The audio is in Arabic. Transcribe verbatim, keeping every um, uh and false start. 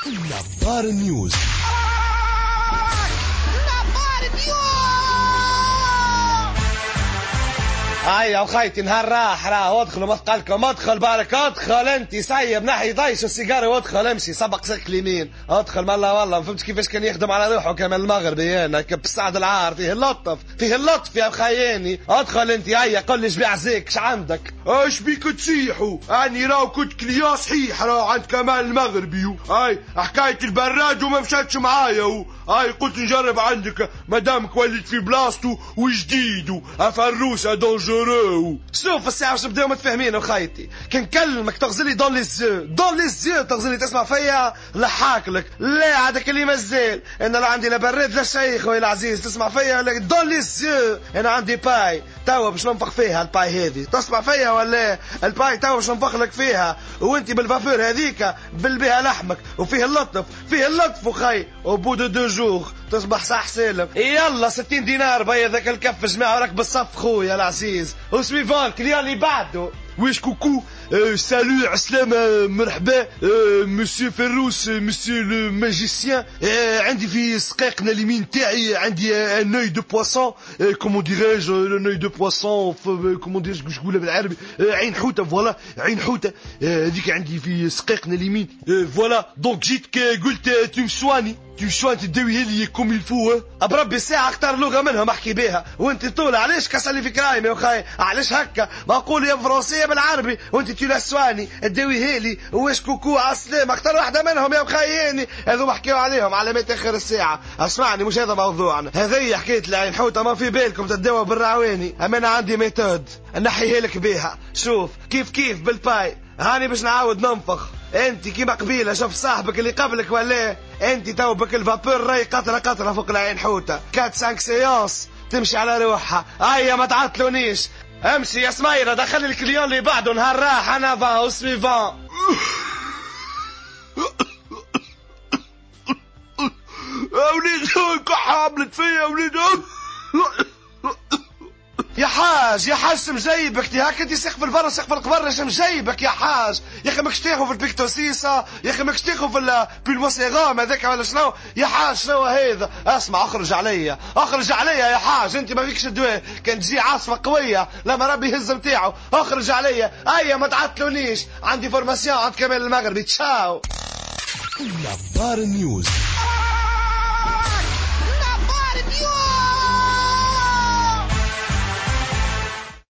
نظار نيوز. نظار نيوز. هيا وخيتي نهار راح راه ادخلوا مثقلكم، ادخل بارك، ادخل انت سيب نحي ضيش السيجاره وادخل امشي سبق سك اليمين، ادخل مالا والله ما فهمتش كيفاش كان يخدم على روحه كمان المغربي انا بالسعد العار فيه اللطف فيه اللطف يا خياني. ادخل انت هيا قل لي جبيع زيك اش عندك؟ اش بيك تصيحوا؟ اني راو كنت كليا صحيح راو عند كمال المغربي. هاي حكايه البراد وما مشاتش معايا. هاي قلت نجرب عندك مادامك وليت في بلاصتو وجديد افروسه دونجورو. شوف الساعه واش نبداو متفاهمين وخيتي، كنكلمك تغزلي دون لي زو دون لي زو تغزلي تسمع فيا لحاكلك. لا هذاك اللي مازال انا لا عندي لا براد لا شيء خويا العزيز، تسمع فيا دون لي زو. انا عندي باي توا باش ننفخ فيها الباي هذه، تسمع فيا ولا الباي توا باش ننفخ لك فيها، وانت بالفافور هذيك بلبيها لحمك وفيه اللطف فيه اللطف وخي وبو دو دو جوغ تصبح صح سالم. يلا ستين دينار بيا ذاك الكف جماعه راك بالصف خويا العزيز. وسويفون كليا اللي بعده. ويش كوكو أه سالو عسلامة مرحبا أه مسيو فروس مسيو لو ماجيسيان. أه عندي في سقيقنا اليمين تاعي عندي ان اوي دو بواسون أه كومون ديراج ان اوي دو بواسون كومون ديراج واش نقولها بالعربي أه عين حوته فوالا عين حوته هذيك أه عندي في سقيقنا اليمين أه فوالا دونك جيتك قلت تمسواني تمسواني تداوي لي كوم الفو. بربي الساعه اختار لغه منهم احكي بها وانت طول علاش كسلي في كرايمي وخاي علاش هكا ما اقول يا فرنسيه بالعربي وانت تلاسواني تداوي لي واش كوكو عسلام اختار واحده منهم يا مخياني. هذو محكيو عليهم علامات اخر الساعه. اسمعني مش هذا موضوعنا، هذه حكايه العين حوته ما في بالكم تداوى بالراواني. اما انا عندي ميثود نحيها لك بها. شوف كيف كيف بالباي هاني باش نعاود ننفخ. انت كيما قبيله شوف صاحبك اللي قبلك ولا انت تو بك الفابور راي قطره قطره فوق العين حوته كات سانك سيونس تمشي على روحها. هيا ما تعطلونيش امشي يا سميره دخل الكليون اللي بعده نهار راح انا فان وسويفون. وليد كحاملت فيا وليد. يا حاج يا حاج مجيبك تي هاك انت سقف الفر سقف القبر مجيبك يا حاج. يا اخي ماكش تاخذ في البيكتوسيسا يا اخي ماكش تاخذ في البيلوسيغام هذاك ولا شنو يا حاج شنو هذا؟ اسمع اخرج عليا اخرج عليا يا حاج انت ما فيكش الدواء كان تجي عاصفه قويه لما ربي يهز نتاعو. اخرج عليا ايا ما تعطلونيش عندي فورماسيون عند كمال المغربي. تشاو. نظار نيوز.